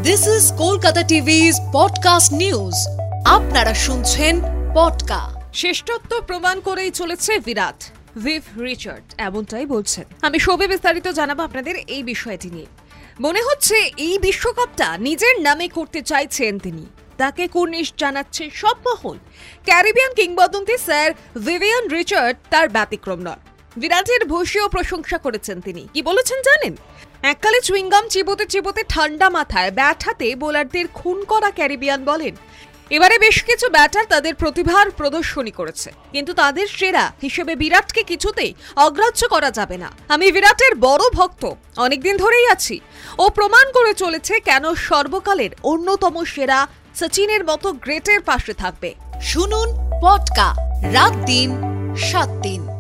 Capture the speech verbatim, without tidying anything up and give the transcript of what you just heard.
This is Kolkata TV's podcast news. আপনারা শুনছেন পডকা। শ্রেষ্ঠত্ব প্রমাণ করেই চলেছে বিরাট, ভিভ রিচার্ড এমনটাই বলছেন। আমি সবে বিস্তারিত জানাবো আপনাদের এই বিষয়টি নিয়ে। মনে হচ্ছে এই বিশ্বকাপটা নিজের নামে করতে চাইছেন তিনি, তাকে কুর্নিশ জানাচ্ছে সব মহল। ক্যারিবিয়ান কিংবদন্তি স্যার ভিভিয়ান রিচার্ড তার ব্যতিক্রম নয়। বিরাটের ভূয়সী প্রশংসা করেছেন তিনি। কি বলেছেন জানেন? এককালে চুইংগাম চিবোতে চিবোতে ঠান্ডা মাথায় ব্যাট হাতে বোলারদের খুন করা ক্যারিবিয়ান বলেন, এবারে বেশ কিছু ব্যাটার তাদের প্রতিভার প্রদর্শনী করেছে, কিন্তু তাদের সেরা হিসেবে বিরাটকে কিছুতেই অগ্রাহ্য করা যাবে না। আমি বিরাটের বড় ভক্ত, অনেকদিন ধরেই আছি। ও প্রমাণ করে চলেছে কেন সর্বকালের অন্যতম সেরা সচিনের মতো গ্রেটের পাশে থাকবে। শুনুন পডকা, রাত দিন সাত দিন।